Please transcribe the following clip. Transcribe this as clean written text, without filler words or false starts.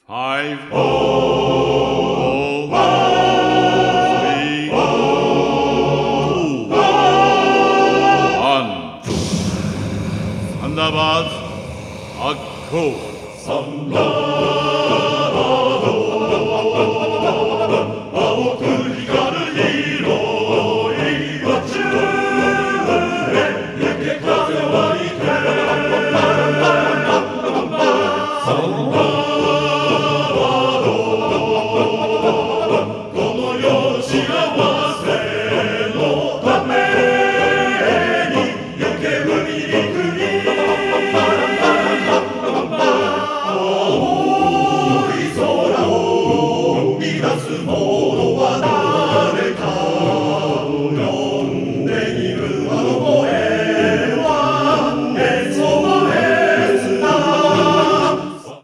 5, 4, 3, 2, 1. Thunderbirds, Akko. 青く光る広い宇宙へ行け風は行けサンダー